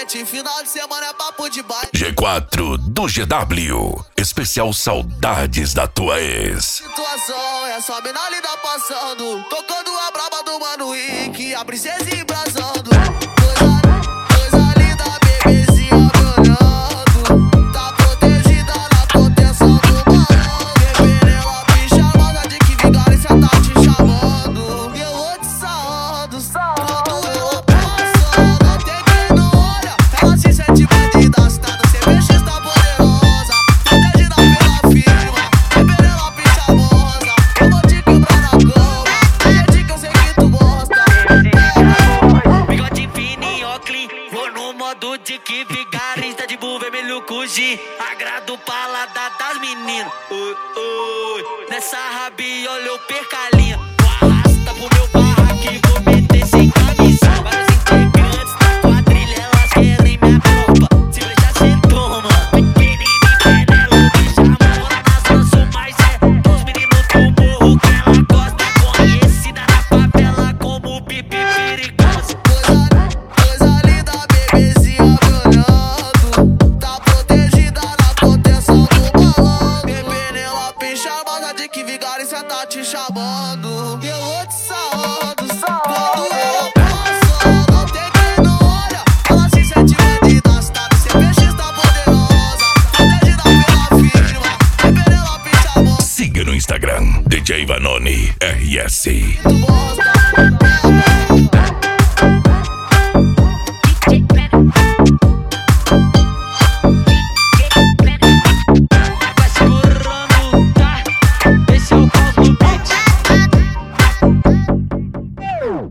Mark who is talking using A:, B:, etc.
A: noite, final de semana é papo de baile.
B: G4 do GW, especial Saudades da Tua Ex.
A: Situação é só mina linda passando, tocando a braba do Mano Rick, a princesa embrasando. Coisa linda, bebezinha banhando, tá protegida na proteção do balão. Revereu a bicha moda de que vigarista tá te chamando. E eu vou te sarrando, quando ela passa, não tem quem não olha. Ela se sente bandida, citada, CBX tá poderosa, protegida pela firma. Revereu a bicha moda, eu vou te quebrar na cama, gente que eu sei que tu gosta.
C: Bigode fino, Oakley, vou no modo de que vigarista de bull vermelho cuji. Agrado o paladar das meninas. Nessa rabiola eu percalinha. Arrasta pro meu barraco e vou meter sem camisa. Vários integrantes da quadrilha, elas querem minha roupa. Se deixar cê toma. Pequenininho, Penelope, chamora na zona sul, mas é dos meninos do morro que ela gosta. Conhecida na favela como pipi perigosa.
A: Coisa linda, bebezinha banhando, tá protegida na proteção do balão. Revereu a bicha moda de que vigarista tá te chamando. E eu vou te sarrando, quando ela passa, não tem quem não olha. Ela se sente bandida, citada, CBX tá poderosa, protegida pela firma. Revereu a bicha moda.
B: Siga no Instagram, DJ Vanoni RS.